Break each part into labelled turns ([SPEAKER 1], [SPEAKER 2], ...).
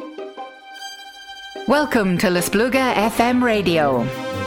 [SPEAKER 1] Welcome to La Spluga FM Radio.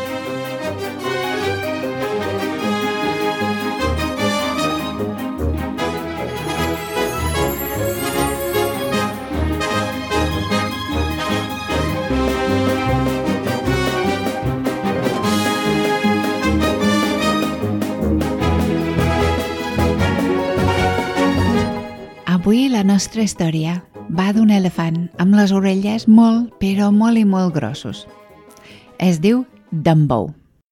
[SPEAKER 2] Avui la nostra història va d'un elefant amb les orelles molt, però molt i molt grossos. Es diu Dumbo.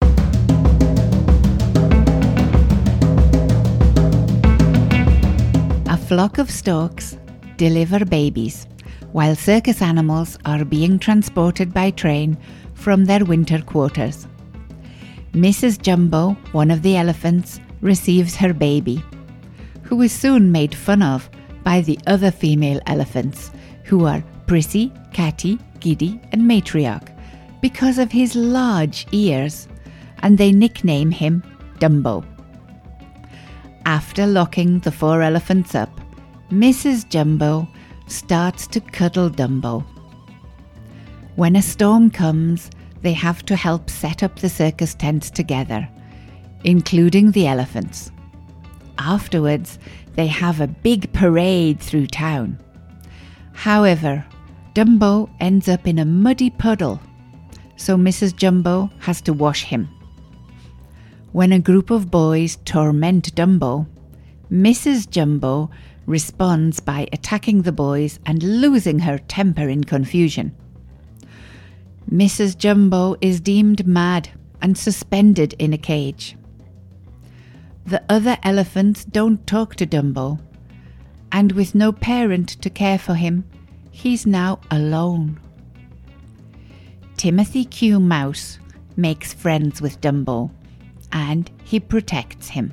[SPEAKER 2] A flock of storks deliver babies, while circus animals are being transported by train from their winter quarters. Mrs. Jumbo, one of the elephants, receives her baby, who is soon made fun of by the other female elephants, who are Prissy, Catty, Giddy and Matriarch, because of his large ears, and they nickname him Dumbo. After locking the 4 elephants up, Mrs. Jumbo starts to cuddle Dumbo. When a storm comes, they have to help set up the circus tents together, including the elephants. Afterwards, they have a big parade through town. However, Dumbo ends up in a muddy puddle, so Mrs. Jumbo has to wash him. When a group of boys torment Dumbo, Mrs. Jumbo responds by attacking the boys and losing her temper in confusion. Mrs. Jumbo is deemed mad and suspended in a cage. The other elephants don't talk to Dumbo, and with no parent to care for him, he's now alone. Timothy Q. Mouse makes friends with Dumbo, and he protects him.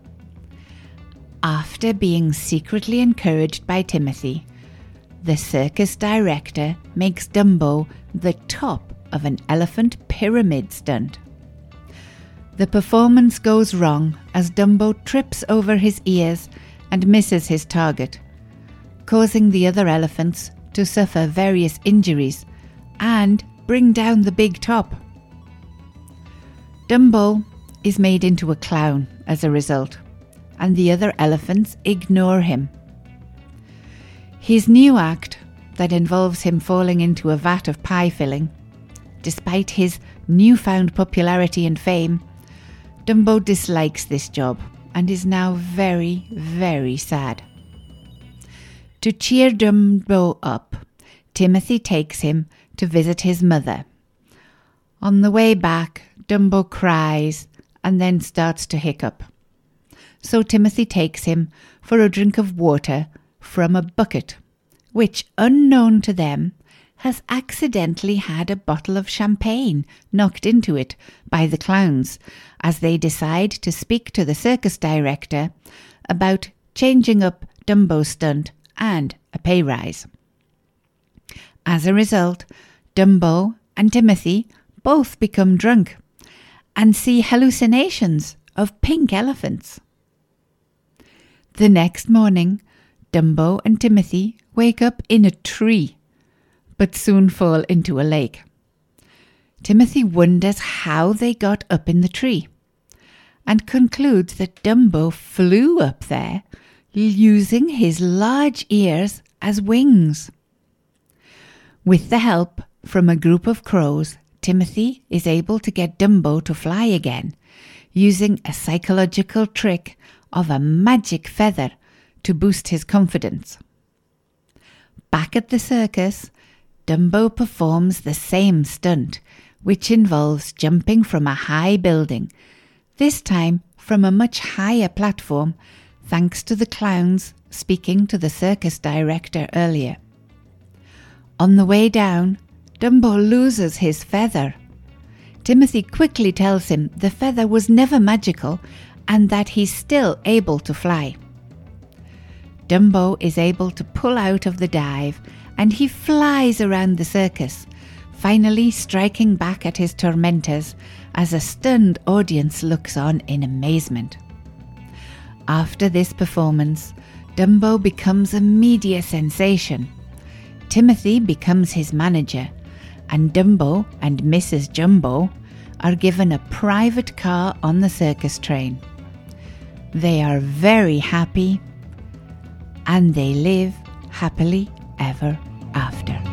[SPEAKER 2] After being secretly encouraged by Timothy, the circus director makes Dumbo the top of an elephant pyramid stunt. The performance goes wrong as Dumbo trips over his ears and misses his target, causing the other elephants to suffer various injuries and bring down the big top. Dumbo is made into a clown as a result, and the other elephants ignore him. His new act, that involves him falling into a vat of pie filling, despite his newfound popularity and fame, Dumbo dislikes this job and is now very, very sad. To cheer Dumbo up, Timothy takes him to visit his mother. On the way back, Dumbo cries and then starts to hiccup. So Timothy takes him for a drink of water from a bucket, which, unknown to them, has accidentally had a bottle of champagne knocked into it by the clowns as they decide to speak to the circus director about changing up Dumbo's stunt and a pay rise. As a result, Dumbo and Timothy both become drunk and see hallucinations of pink elephants. The next morning, Dumbo and Timothy wake up in a tree, but soon fall into a lake. Timothy wonders how they got up in the tree and concludes that Dumbo flew up there using his large ears as wings. With the help from a group of crows, Timothy is able to get Dumbo to fly again, using a psychological trick of a magic feather to boost his confidence. Back at the circus, Dumbo performs the same stunt, which involves jumping from a high building, this time from a much higher platform, thanks to the clowns speaking to the circus director earlier. On the way down, Dumbo loses his feather. Timothy quickly tells him the feather was never magical and that he's still able to fly. Dumbo is able to pull out of the dive and he flies around the circus, finally striking back at his tormentors as a stunned audience looks on in amazement. After this performance, Dumbo becomes a media sensation. Timothy becomes his manager, and Dumbo and Mrs. Jumbo are given a private car on the circus train. They are very happy, and they live happily ever after.